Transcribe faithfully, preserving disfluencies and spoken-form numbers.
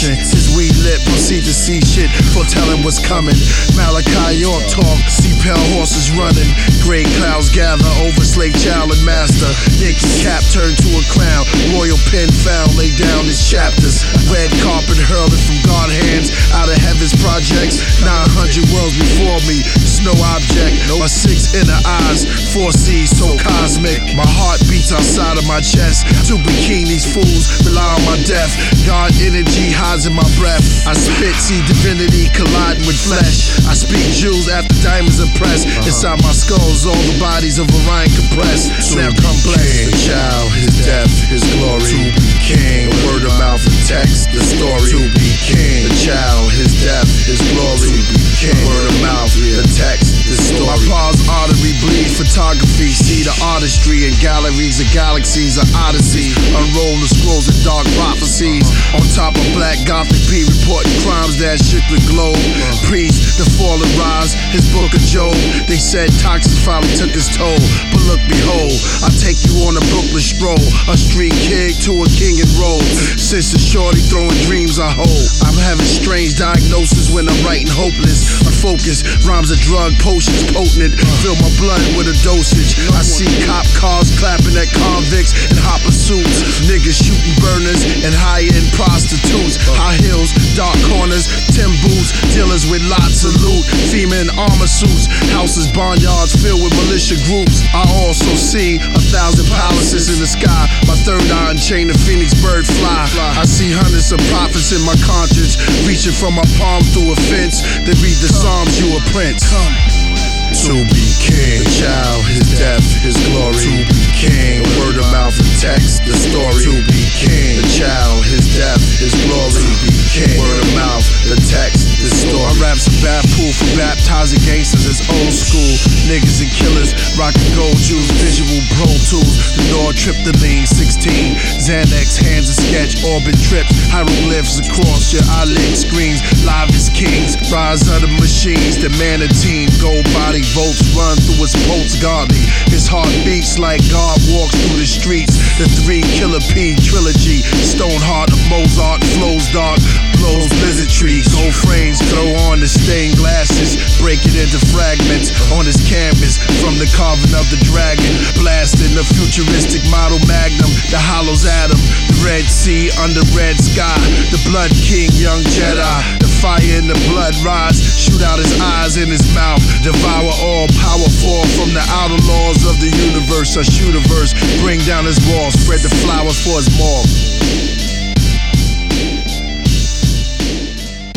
passion. His weed lit, proceed to see shit, foretelling what's coming. Malachi York talk, see pale horses running. Gray clouds gather over slave child and master. Yankee cap turned to a clown. Royal pen found, lay down his chapters. Red carpet hurling from God hands out of heaven's projects. nine hundred worlds before me, snow object. My six inner eyes, four C's so cosmic. My heart beats outside of my chest. Two bikinis, fools rely on my death. God energy hides in my breath. I spit, see divinity colliding with flesh. I speak jewels after diamonds impressed. Inside my skulls, all the bodies of Orion compressed. Now come bless the child, his death, his glory. To be king, word of mouth and text, the story. To be king, the child, his death, his glory. To be king, word of mouth, the text, the story. My paws artery bleed photography. See the artistry in galleries of galaxies, an odyssey. Unroll the scrolls of dark prophecies. On top of black gothic P reporting crimes that shook the globe. Priest, the fall and rise, his book of Job. They said toxins finally took his toll, but look, behold, I take you on a Brooklyn stroll. A street kid to a king and roll. Since the shorty throwing dreams I hold. I'm having strange diagnosis when I'm writing hopeless. Unfocused, rhymes are drug potions potent. Fill my blood with a dosage. I see cop cars clapping at convicts in hopper suits. Niggas shooting burners and high-end prostitutes. High heels, dark corners, tin boots. Dealers with lots of loot. FEMA in armor suits. Houses, barnyards filled with militia groups. I also see a thousand palaces in the sky. My third eye unchained, the phoenix bird fly. I see hundreds of prophets in my conscience, reaching from my palm through a fence. They read the Psalms, you a prince. To be king, the child, his death, his glory. To be king, word of mouth and text, the story. To be king, the child, his death, his glory. To be king, word of mouth, the text, the story. I rap some bad pool for baptizing gangsters. It's old school niggas and killers, rockin' gold jewels, visual pro tools. The Nortriptyline, sixteen Xanax, hands of sketch, orbit trips, hieroglyphs across your eyelid screens. Live as kings, rise of the machines, the manatine, gold body. Volts run through his pulse godly. His heart beats like God walks through the streets. The three Killer P trilogy. Stoneheart of Mozart flows dark, blows blizzard trees. Gold frames throw on the stained glasses, break it into fragments on his canvas. From the carving of the dragon, blasting the futuristic model magnum. The hollows atom, the Red Sea under red sky. The Blood King, young Jedi. The fire in the blood rise, shoot out his eyes in his mouth. Devour all power fall from the outer laws of the universe. I shoot a verse, bring down his walls, spread the flowers for his morgue.